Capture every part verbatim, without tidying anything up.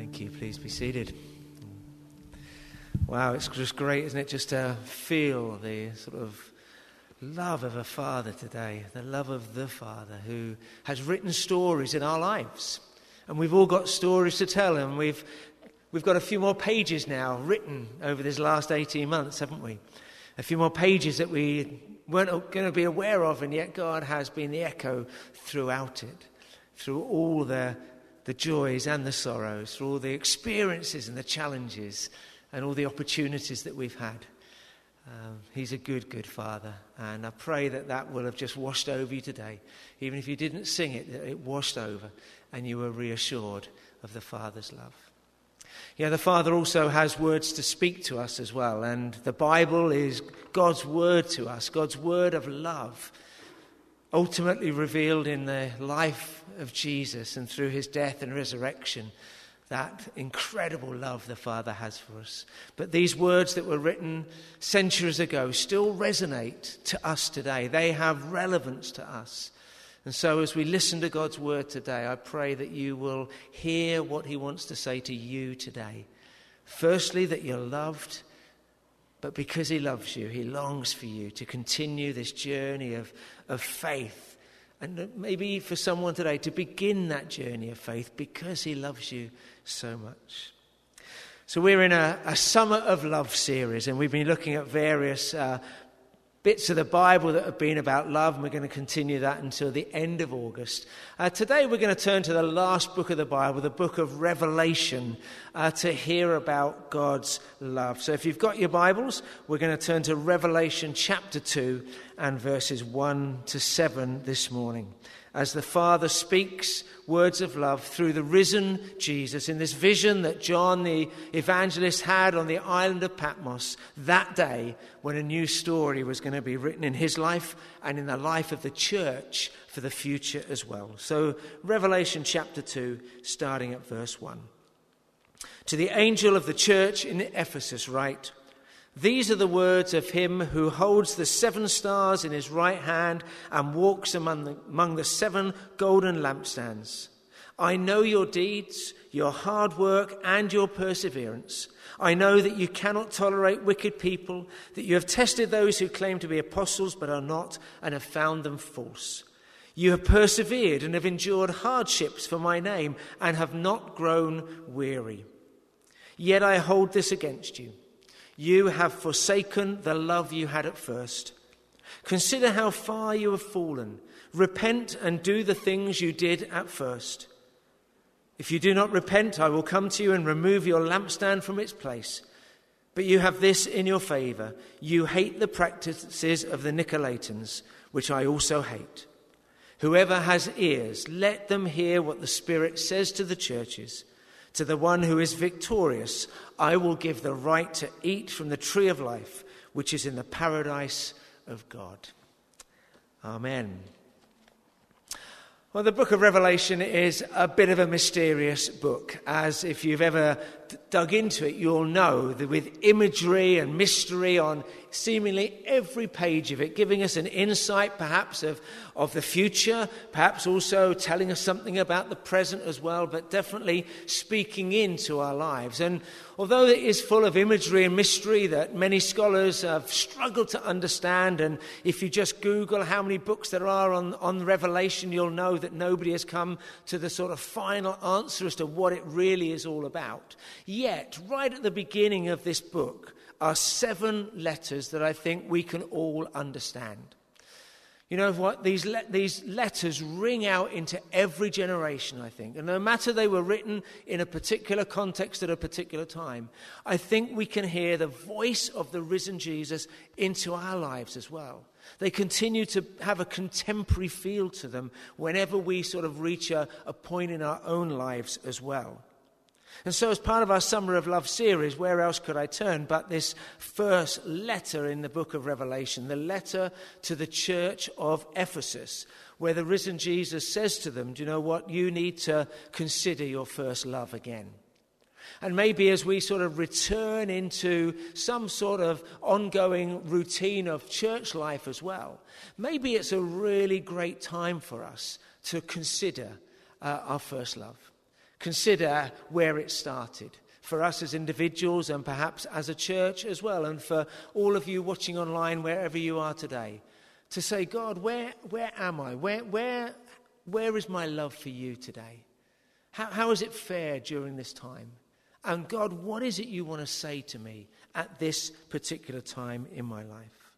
Thank you. Please be seated. Wow, it's just great, isn't it, just to feel the sort of love of a Father today, the love of the Father who has written stories in our lives. And we've all got stories to tell, and we've we've got a few more pages now written over this last eighteen months, haven't we? A few more pages that we weren't going to be aware of, and yet God has been the echo throughout it, through all the the joys and the sorrows, through all the experiences and the challenges and all the opportunities that we've had. Um, he's a good, good Father, and I pray that that will have just washed over you today. Even if you didn't sing it, that it washed over and you were reassured of the Father's love. Yeah, the Father also has words to speak to us as well, and the Bible is God's word to us, God's word of love, ultimately revealed in the life of Jesus and through his death and resurrection, that incredible love the Father has for us. But these words that were written centuries ago still resonate to us today. They have relevance to us. And so as we listen to God's word today, I pray that you will hear what he wants to say to you today. Firstly, that you're loved, but because he loves you, he longs for you to continue this journey of, of faith. And maybe for someone today to begin that journey of faith because he loves you so much. So we're in a, a Summer of Love series, and we've been looking at various uh, bits of the Bible that have been about love, and we're going to continue that until the end of August. Uh, today we're going to turn to the last book of the Bible, the book of Revelation, uh, to hear about God's love. So if you've got your Bibles, we're going to turn to Revelation chapter two and verses one to seven this morning, as the Father speaks words of love through the risen Jesus in this vision that John the evangelist had on the island of Patmos that day when a new story was going to be written in his life and in the life of the church for the future as well. So Revelation chapter two, starting at verse one. To the angel of the church in Ephesus write, "These are the words of him who holds the seven stars in his right hand and walks among the, among the seven golden lampstands. I know your deeds, your hard work, and your perseverance. I know that you cannot tolerate wicked people, that you have tested those who claim to be apostles but are not, and have found them false. You have persevered and have endured hardships for my name and have not grown weary. Yet I hold this against you. You have forsaken the love you had at first. Consider how far you have fallen. Repent and do the things you did at first. If you do not repent, I will come to you and remove your lampstand from its place. But you have this in your favor. You hate the practices of the Nicolaitans, which I also hate. Whoever has ears, let them hear what the Spirit says to the churches. To the one who is victorious, I will give the right to eat from the tree of life, which is in the paradise of God." Amen. Well, the book of Revelation is a bit of a mysterious book, as if you've ever d- dug into it, you'll know that with imagery and mystery on seemingly every page of it, giving us an insight perhaps of, of the future, perhaps also telling us something about the present as well, but definitely speaking into our lives. And although it is full of imagery and mystery that many scholars have struggled to understand, and if you just Google how many books there are on, on Revelation, you'll know that nobody has come to the sort of final answer as to what it really is all about. Yet, right at the beginning of this book are seven letters that I think we can all understand. You know what? These le- these letters ring out into every generation, I think. And no matter they were written in a particular context at a particular time, I think we can hear the voice of the risen Jesus into our lives as well. They continue to have a contemporary feel to them whenever we sort of reach a, a point in our own lives as well. And so as part of our Summer of Love series, where else could I turn but this first letter in the book of Revelation, the letter to the church of Ephesus, where the risen Jesus says to them, do you know what? You need to consider your first love again. And maybe as we sort of return into some sort of ongoing routine of church life as well, maybe it's a really great time for us to consider uh, our first love. Consider where it started. For us as individuals and perhaps as a church as well, and for all of you watching online wherever you are today, to say, God, where where am I? Where where where is my love for you today? How how has it fared during this time? And God, what is it you want to say to me at this particular time in my life?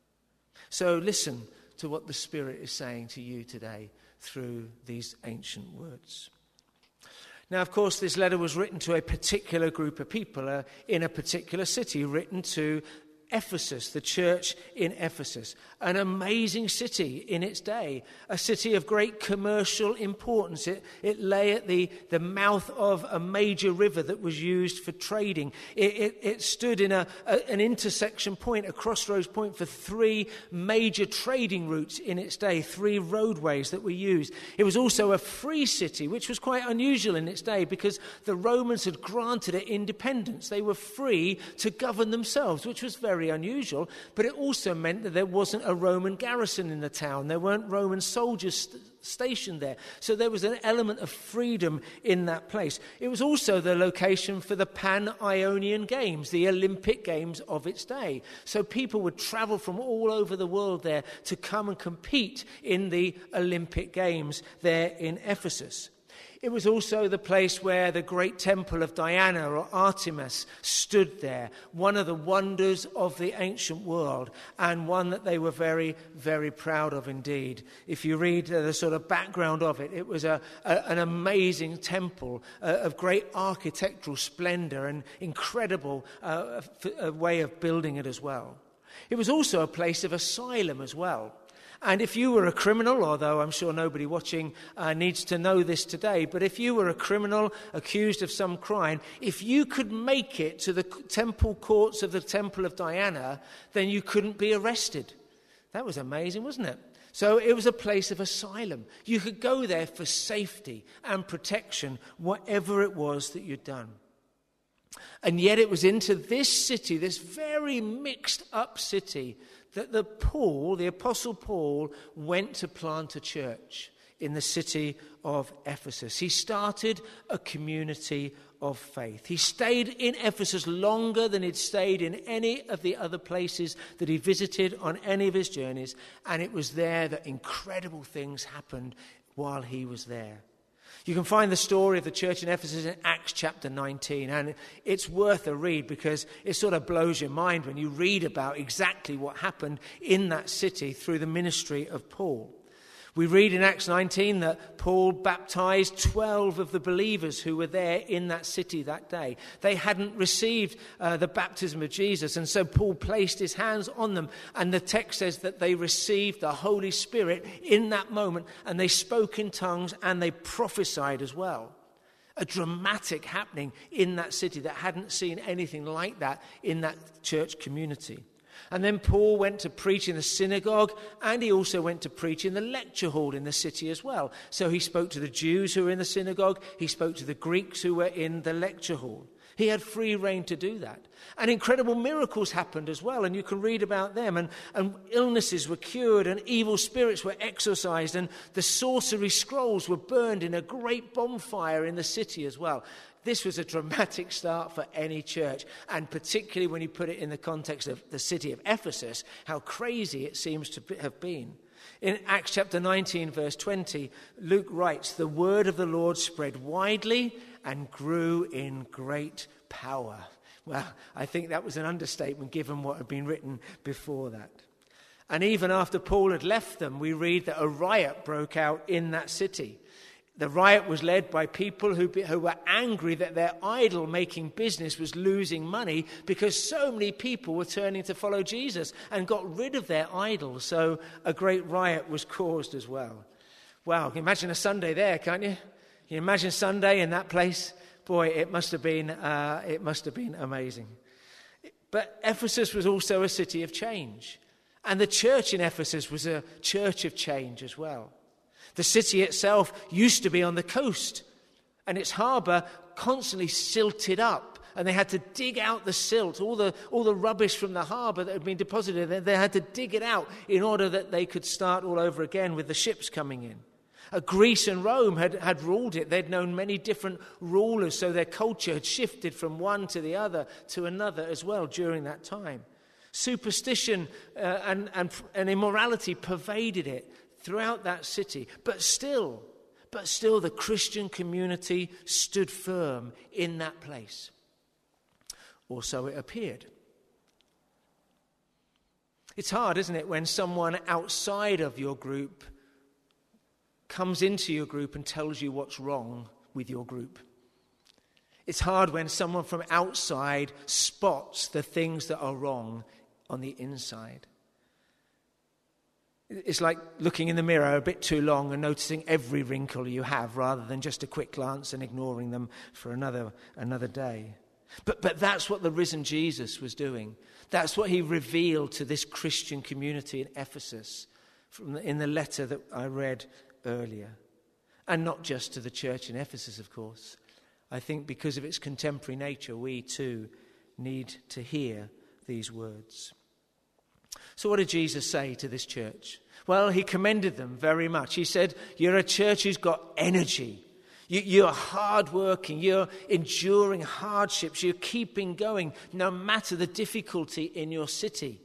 So listen to what the Spirit is saying to you today through these ancient words. Now, of course, this letter was written to a particular group of people uh, in a particular city, written to Ephesus, the church in Ephesus, an amazing city in its day, a city of great commercial importance. It, it lay at the, the mouth of a major river that was used for trading. It, it, it stood in a, a, an intersection point, a crossroads point for three major trading routes in its day, three roadways that were used. It was also a free city, which was quite unusual in its day because the Romans had granted it independence. They were free to govern themselves, which was very unusual, but it also meant that there wasn't a Roman garrison in the town. There weren't Roman soldiers st- stationed there. So there was an element of freedom in that place. It was also the location for the Pan-Ionian Games, the Olympic Games of its day. So people would travel from all over the world there to come and compete in the Olympic Games there in Ephesus. It was also the place where the great temple of Diana or Artemis stood there, one of the wonders of the ancient world, and one that they were very, very proud of indeed. If you read the sort of background of it, it was a, a, an amazing temple uh, of great architectural splendor and incredible uh, a way of building it as well. It was also a place of asylum as well. And if you were a criminal, although I'm sure nobody watching uh, needs to know this today, but if you were a criminal accused of some crime, if you could make it to the temple courts of the Temple of Diana, then you couldn't be arrested. That was amazing, wasn't it? So it was a place of asylum. You could go there for safety and protection, whatever it was that you'd done. And yet it was into this city, this very mixed up city, that the Paul, the Apostle Paul, went to plant a church in the city of Ephesus. He started a community of faith. He stayed in Ephesus longer than he'd stayed in any of the other places that he visited on any of his journeys, and it was there that incredible things happened while he was there. You can find the story of the church in Ephesus in Acts chapter nineteen, and it's worth a read because it sort of blows your mind when you read about exactly what happened in that city through the ministry of Paul. We read in Acts nineteen that Paul baptized twelve of the believers who were there in that city that day. They hadn't received uh, the baptism of Jesus, and so Paul placed his hands on them, and the text says that they received the Holy Spirit in that moment, and they spoke in tongues and they prophesied as well. A dramatic happening in that city that hadn't seen anything like that in that church community. And then Paul went to preach in the synagogue, and he also went to preach in the lecture hall in the city as well. So he spoke to the Jews who were in the synagogue, he spoke to the Greeks who were in the lecture hall. He had free rein to do that. And incredible miracles happened as well, and you can read about them. And, and illnesses were cured, and evil spirits were exorcised, and the sorcery scrolls were burned in a great bonfire in the city as well. This was a dramatic start for any church, and particularly when you put it in the context of the city of Ephesus, how crazy it seems to have been. In Acts chapter nineteen, verse twenty, Luke writes, "The word of the Lord spread widely and grew in great power." Well, I think that was an understatement given what had been written before that. And even after Paul had left them, we read that a riot broke out in that city. The riot was led by people who, who were angry that their idol-making business was losing money because so many people were turning to follow Jesus and got rid of their idols. So a great riot was caused as well. Wow, can you imagine a Sunday there, can't you? Can you imagine Sunday in that place? Boy, it must have been, uh, it must have been amazing. But Ephesus was also a city of change. And the church in Ephesus was a church of change as well. The city itself used to be on the coast, and its harbour constantly silted up, and they had to dig out the silt, all the all the rubbish from the harbour that had been deposited. They, they had to dig it out in order that they could start all over again with the ships coming in. Uh, Greece and Rome had, had ruled it. They'd known many different rulers, so their culture had shifted from one to the other to another as well during that time. Superstition uh, and, and, and immorality pervaded it throughout that city. But still, but still the Christian community stood firm in that place. Or so it appeared. It's hard, isn't it, when someone outside of your group comes into your group and tells you what's wrong with your group. It's hard when someone from outside spots the things that are wrong on the inside. It's like looking in the mirror a bit too long and noticing every wrinkle you have rather than just a quick glance and ignoring them for another another day. But but that's what the risen Jesus was doing. That's what he revealed to this Christian community in Ephesus from the, in the letter that I read earlier. And not just to the church in Ephesus, of course. I think because of its contemporary nature, we too need to hear these words. So what did Jesus say to this church? Well, he commended them very much. He said, you're a church who's got energy. You, you're hardworking. You're enduring hardships. You're keeping going no matter the difficulty in your city.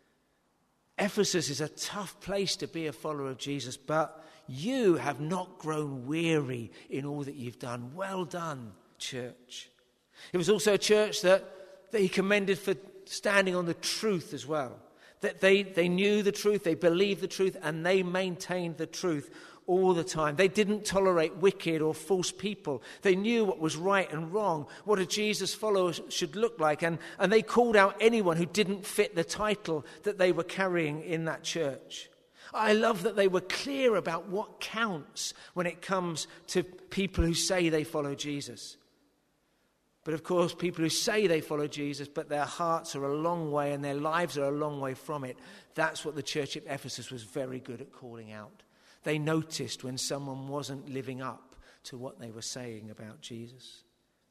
Ephesus is a tough place to be a follower of Jesus, but you have not grown weary in all that you've done. Well done, church. It was also a church that, that he commended for standing on the truth as well. That they, they knew the truth, they believed the truth, and they maintained the truth all the time. They didn't tolerate wicked or false people. They knew what was right and wrong, what a Jesus follower should look like, and, and they called out anyone who didn't fit the title that they were carrying in that church. I love that they were clear about what counts when it comes to people who say they follow Jesus. But of course, people who say they follow Jesus, but their hearts are a long way and their lives are a long way from it, that's what the church at Ephesus was very good at calling out. They noticed when someone wasn't living up to what they were saying about Jesus.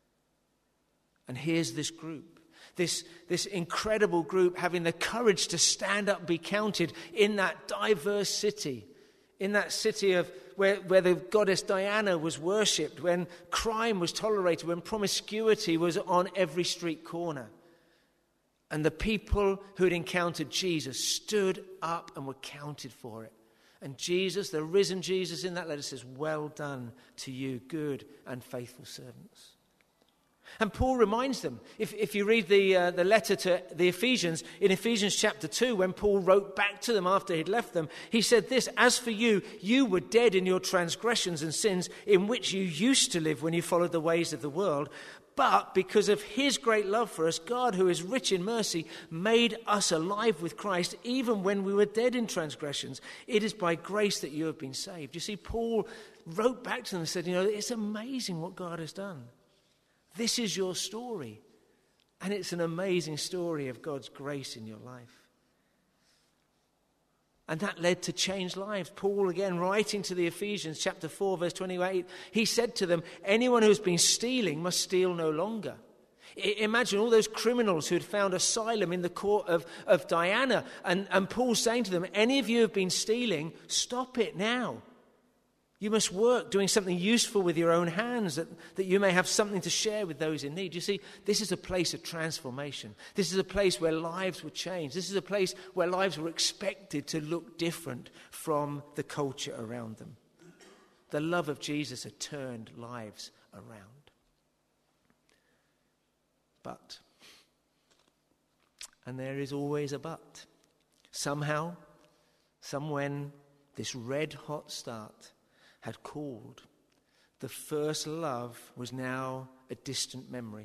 And here's this group, this, this incredible group having the courage to stand up and be counted in that diverse city, in that city of where, where the goddess Diana was worshipped, when crime was tolerated, when promiscuity was on every street corner. And the people who had encountered Jesus stood up and were counted for it. And Jesus, the risen Jesus in that letter says, well done to you, good and faithful servants. And Paul reminds them, if, if you read the, uh, the letter to the Ephesians, in Ephesians chapter two, when Paul wrote back to them after he'd left them, he said this, as for you, you were dead in your transgressions and sins in which you used to live when you followed the ways of the world. But because of his great love for us, God, who is rich in mercy, made us alive with Christ even when we were dead in transgressions. It is by grace that you have been saved. You see, Paul wrote back to them and said, you know, it's amazing what God has done. This is your story. And it's an amazing story of God's grace in your life. And that led to changed lives. Paul, again, writing to the Ephesians, chapter four, verse twenty-eight, he said to them, anyone who has been stealing must steal no longer. I- imagine all those criminals who had found asylum in the court of, of Diana. And, and Paul saying to them, any of you who have been stealing, stop it now. You must work doing something useful with your own hands that, that you may have something to share with those in need. You see, this is a place of transformation. This is a place where lives were changed. This is a place where lives were expected to look different from the culture around them. The love of Jesus had turned lives around. But, and there is always a but, somehow, somewhen, this red-hot start had called. The first love was now a distant memory.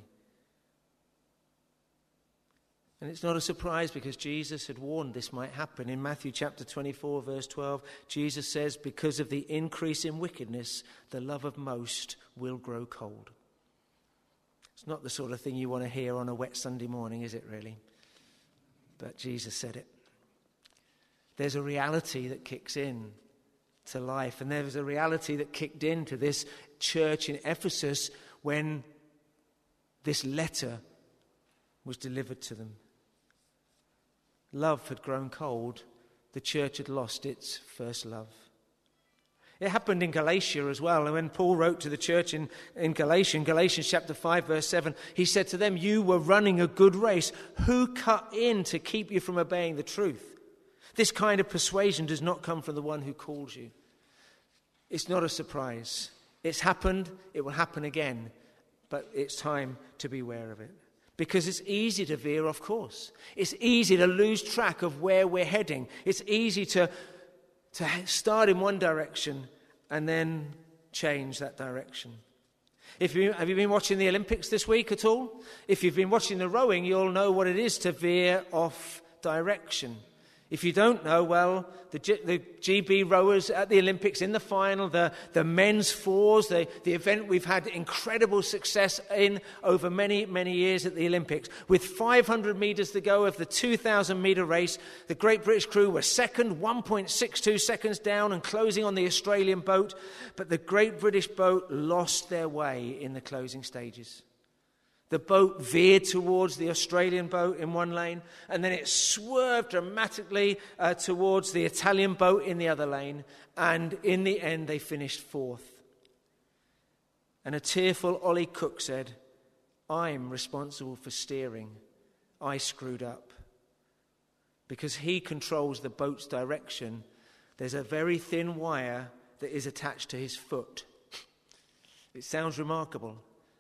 And it's not a surprise because Jesus had warned this might happen. In Matthew chapter twenty-four, verse twelve, Jesus says, because of the increase in wickedness, the love of most will grow cold. It's not the sort of thing you want to hear on a wet Sunday morning, is it really? But Jesus said it. There's a reality that kicks in to life. And there was a reality that kicked into this church in Ephesus when this letter was delivered to them. Love had grown cold. The church had lost its first love. It happened in Galatia as well. And when Paul wrote to the church in, in Galatia, in Galatians chapter five, verse seven, he said to them, you were running a good race. Who cut in to keep you from obeying the truth? This kind of persuasion does not come from the one who calls you. It's not a surprise. It's happened. It will happen again. But it's time to be aware of it. Because it's easy to veer off course. It's easy to lose track of where we're heading. It's easy to, to start in one direction and then change that direction. If you, have you been watching the Olympics this week at all? If you've been watching the rowing, you'll know what it is to veer off direction. If you don't know, well, the, G, the G B rowers at the Olympics in the final, the, the men's fours, the, the event we've had incredible success in over many, many years at the Olympics. With five hundred metres to go of the two thousand metre race, the Great British crew were second, one point six two seconds down and closing on the Australian boat. But the Great British boat lost their way in the closing stages. The boat veered towards the Australian boat in one lane, and then it swerved dramatically uh, towards the Italian boat in the other lane, and in the end they finished fourth. And a tearful Ollie Cook said, I'm responsible for steering. I screwed up. Because he controls the boat's direction, there's a very thin wire that is attached to his foot. It sounds remarkable.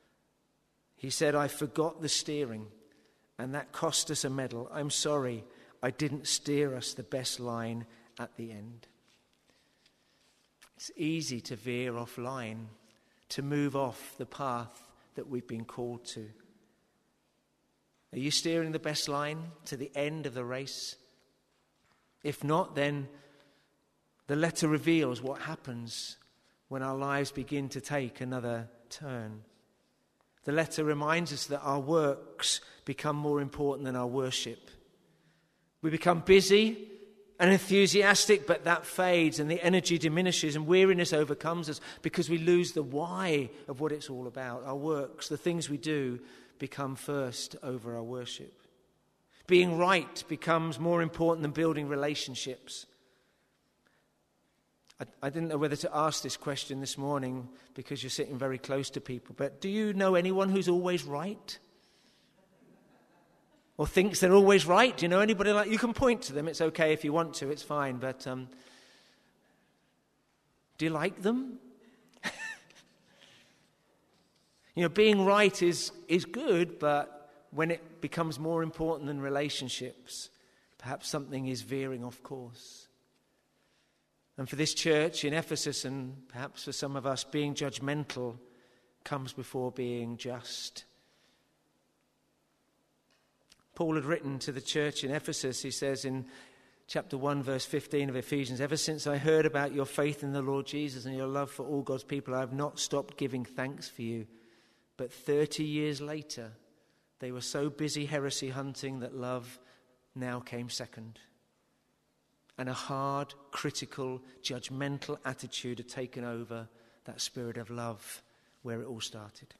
He said, I forgot the steering, and that cost us a medal. I'm sorry, I didn't steer us the best line at the end. It's easy to veer offline, to move off the path that we've been called to. Are you steering the best line to the end of the race? If not, then the letter reveals what happens when our lives begin to take another turn. The letter reminds us that our works become more important than our worship. We become busy and enthusiastic, but that fades and the energy diminishes and weariness overcomes us because we lose the why of what it's all about. Our works, the things we do, become first over our worship. Being right becomes more important than building relationships. I didn't know whether to ask this question this morning because you're sitting very close to people, but do you know anyone who's always right? Or thinks they're always right? Do you know anybody like you can point to them, it's okay if you want to, it's fine, but um, do you like them? You know, being right is, is good, but when it becomes more important than relationships, perhaps something is veering off course. And for this church in Ephesus, and perhaps for some of us, being judgmental comes before being just. Paul had written to the church in Ephesus, he says in chapter one, verse fifteen of Ephesians, ever since I heard about your faith in the Lord Jesus and your love for all God's people, I have not stopped giving thanks for you. But thirty years later, they were so busy heresy hunting that love now came second. And a hard, critical, judgmental attitude had taken over that spirit of love where it all started.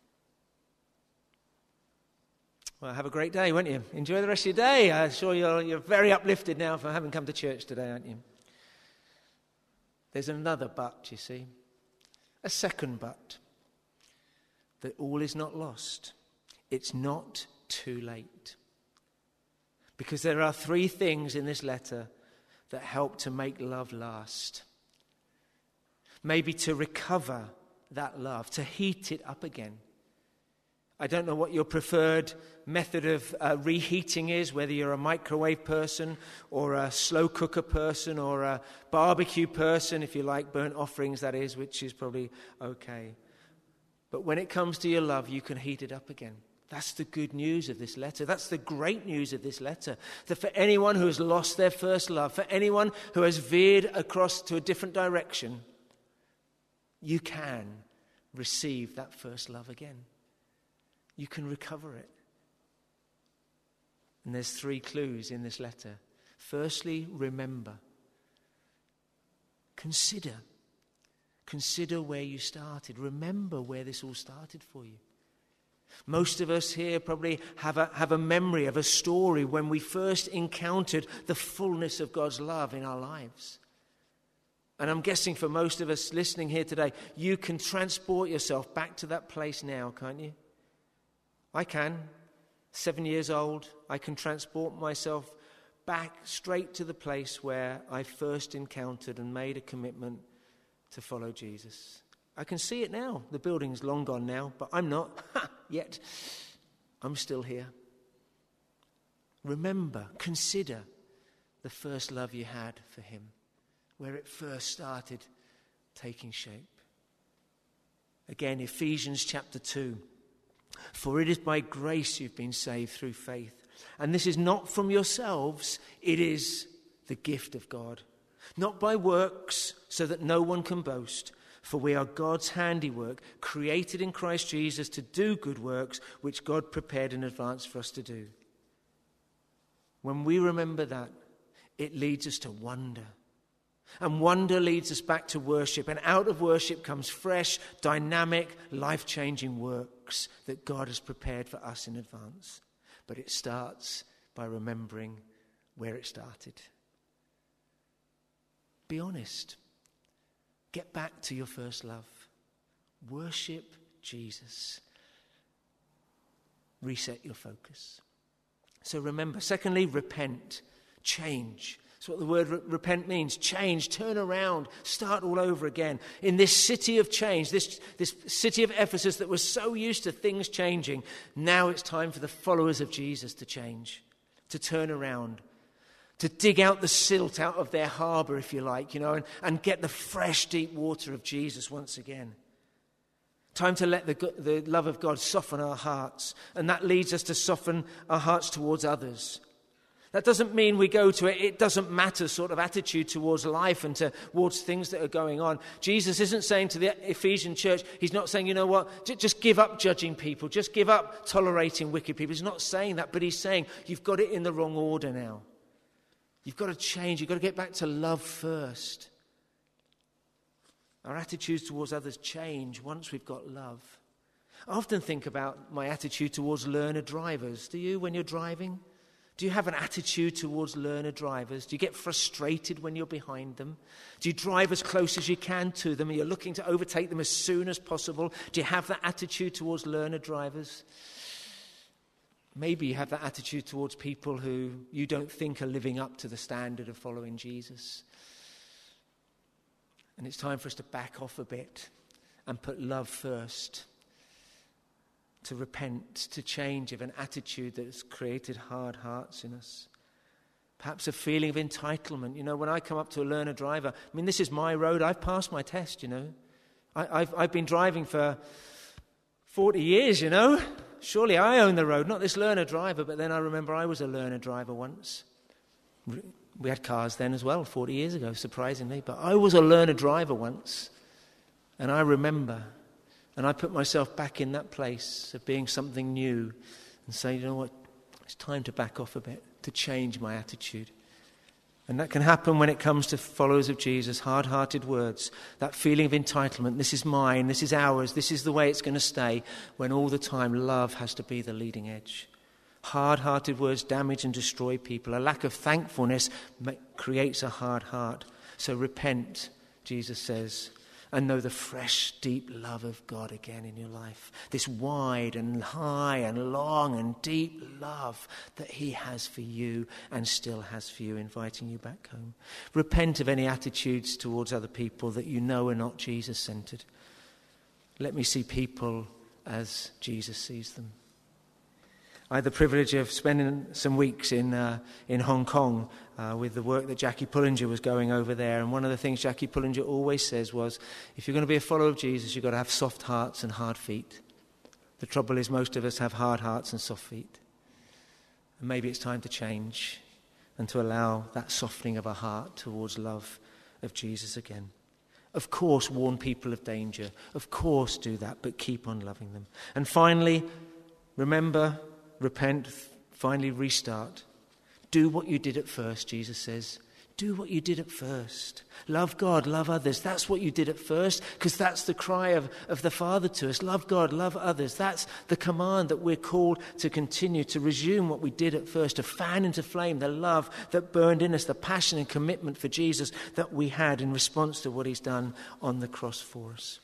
Well, have a great day, won't you? Enjoy the rest of your day. I'm sure you're, you're very uplifted now for having come to church today, aren't you? There's another but, you see. A second but. That all is not lost. It's not too late. Because there are three things in this letter that help to make love last. Maybe to recover that love, to heat it up again. I don't know what your preferred method of uh, reheating is, whether you're a microwave person or a slow cooker person or a barbecue person, if you like burnt offerings, that is, which is probably okay. But when it comes to your love, you can heat it up again. That's the good news of this letter. That's the great news of this letter. That for anyone who has lost their first love, for anyone who has veered across to a different direction, you can receive that first love again. You can recover it. And there's three clues in this letter. Firstly, remember. Consider. Consider where you started. Remember where this all started for you. Most of us here probably have a, have a memory of a story when we first encountered the fullness of God's love in our lives. And I'm guessing for most of us listening here today, you can transport yourself back to that place now, can't you? I can. Seven years old, I can transport myself back straight to the place where I first encountered and made a commitment to follow Jesus. I can see it now. The building's long gone now, but I'm not yet. I'm still here. Remember, consider the first love you had for him, where it first started taking shape. Again, Ephesians chapter two. For it is by grace you've been saved through faith. And this is not from yourselves, it is the gift of God. Not by works, so that no one can boast. For we are God's handiwork, created in Christ Jesus to do good works, which God prepared in advance for us to do. When we remember that, it leads us to wonder. And wonder leads us back to worship. And out of worship comes fresh, dynamic, life-changing works that God has prepared for us in advance. But it starts by remembering where it started. Be honest. Get back to your first love. Worship Jesus. Reset your focus. So remember, secondly, repent. Change. That's what the word re- repent means. Change, turn around, start all over again. In this city of change, this, this city of Ephesus that was so used to things changing, now it's time for the followers of Jesus to change, to turn around, to dig out the silt out of their harbour, if you like, you know, and, and get the fresh, deep water of Jesus once again. Time to let the, the love of God soften our hearts, and that leads us to soften our hearts towards others. That doesn't mean we go to it, it doesn't matter sort of attitude towards life and towards things that are going on. Jesus isn't saying to the Ephesian church, he's not saying, you know what, just give up judging people, just give up tolerating wicked people. He's not saying that, but he's saying you've got it in the wrong order now. You've got to change, you've got to get back to love first. Our attitudes towards others change once we've got love. I often think about my attitude towards learner drivers. Do you, when you're driving? Do you have an attitude towards learner drivers? Do you get frustrated when you're behind them? Do you drive as close as you can to them? Are you looking to overtake them as soon as possible? Do you have that attitude towards learner drivers? Maybe you have that attitude towards people who you don't think are living up to the standard of following Jesus. And it's time for us to back off a bit and put love first. To repent, to change of an attitude that has created hard hearts in us. Perhaps a feeling of entitlement. You know, when I come up to a learner driver, I mean, this is my road. I've passed my test, you know. I, I've, I've been driving for forty years, you know. Surely I own the road, not this learner driver. But then I remember I was a learner driver once. We had cars then as well, forty years ago, surprisingly. But I was a learner driver once. And I remember... And I put myself back in that place of being something new and say, you know what, it's time to back off a bit, to change my attitude. And that can happen when it comes to followers of Jesus, hard-hearted words, that feeling of entitlement, this is mine, this is ours, this is the way it's going to stay, when all the time love has to be the leading edge. Hard-hearted words damage and destroy people. A lack of thankfulness creates a hard heart. So repent, Jesus says, and know the fresh, deep love of God again in your life. This wide and high and long and deep love that he has for you and still has for you, inviting you back home. Repent of any attitudes towards other people that you know are not Jesus-centered. Let me see people as Jesus sees them. I had the privilege of spending some weeks in uh, in Hong Kong uh, with the work that Jackie Pullinger was going over there. And one of the things Jackie Pullinger always says was, if you're going to be a follower of Jesus, you've got to have soft hearts and hard feet. The trouble is most of us have hard hearts and soft feet. And maybe it's time to change and to allow that softening of our heart towards love of Jesus again. Of course, warn people of danger. Of course, do that, but keep on loving them. And finally, remember... Repent, finally restart. Do what you did at first, Jesus says. Do what you did at first. Love God, love others. That's what you did at first, because that's the cry of, of the Father to us. Love God, love others. That's the command that we're called to continue, to resume what we did at first, to fan into flame the love that burned in us, the passion and commitment for Jesus that we had in response to what he's done on the cross for us.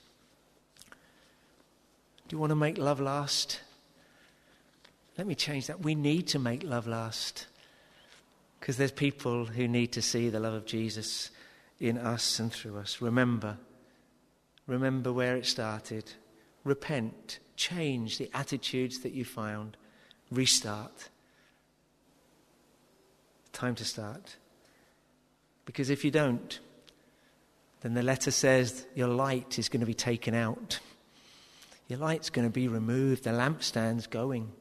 Do you want to make love last? Let me change that. We need to make love last. Because there's people who need to see the love of Jesus in us and through us. Remember. Remember where it started. Repent. Change the attitudes that you found. Restart. Time to start. Because if you don't, then the letter says your light is going to be taken out. Your light's going to be removed. The lampstand's going.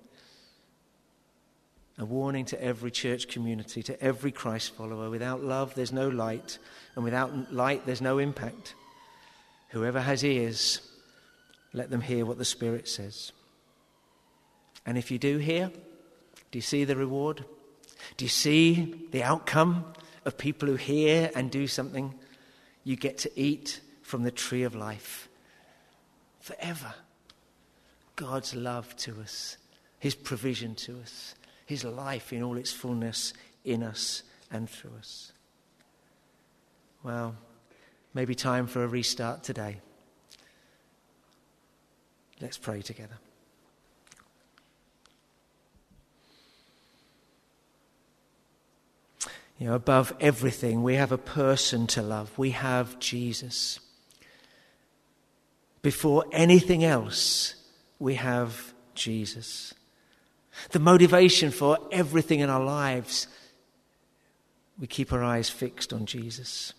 A warning to every church community, to every Christ follower. Without love, there's no light. And without light, there's no impact. Whoever has ears, let them hear what the Spirit says. And if you do hear, do you see the reward? Do you see the outcome of people who hear and do something? You get to eat from the tree of life forever. God's love to us, his provision to us. His life in all its fullness in us and through us. Well, maybe time for a restart today. Let's pray together. You know, above everything, we have a person to love. We have Jesus. Before anything else, we have Jesus. The motivation for everything in our lives, we keep our eyes fixed on Jesus.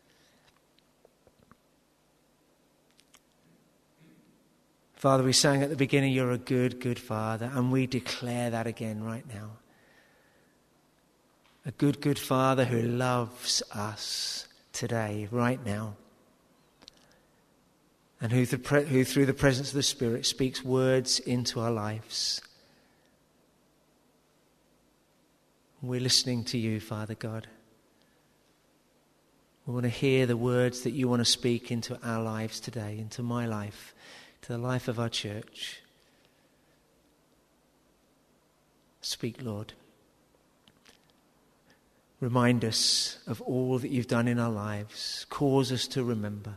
Father, we sang at the beginning, you're a good, good Father, and we declare that again right now. A good, good Father who loves us today, right now, and who, the, who through the presence of the Spirit speaks words into our lives. We're listening to you, Father God. We want to hear the words that you want to speak into our lives today, into my life, to the life of our church. Speak, Lord. Remind us of all that you've done in our lives. Cause us to remember.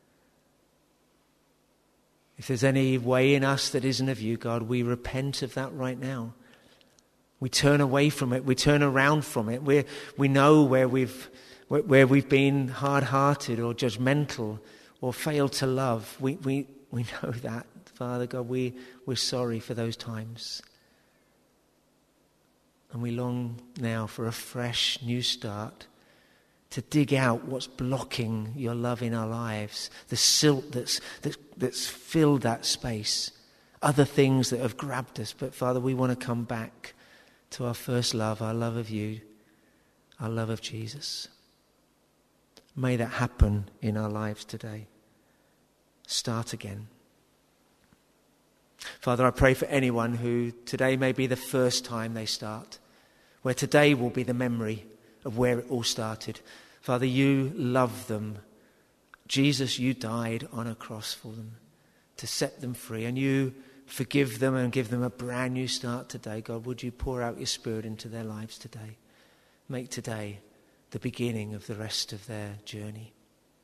If there's any way in us that isn't of you, God, we repent of that right now. We turn away from it. We turn around from it. We we know where we've where, where we've been hard-hearted or judgmental or failed to love. We we we know that, Father God. We we're sorry for those times, and we long now for a fresh new start to dig out what's blocking your love in our lives, the silt that's that's, that's filled that space, other things that have grabbed us. But Father, we want to come back to our first love, our love of you, our love of Jesus. May that happen in our lives today. Start again. Father, I pray for anyone who today may be the first time they start, where today will be the memory of where it all started. Father, you love them. Jesus, you died on a cross for them to set them free, and you forgive them and give them a brand new start today. God, would you pour out your Spirit into their lives today? Make today the beginning of the rest of their journey.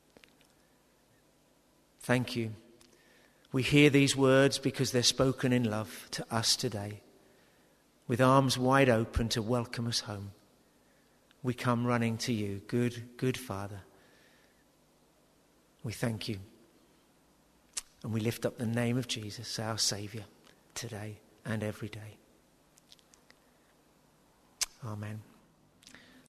Thank you. We hear these words because they're spoken in love to us today, with arms wide open to welcome us home. We come running to you, good, good Father. We thank you. And we lift up the name of Jesus, our Saviour, today and every day. Amen.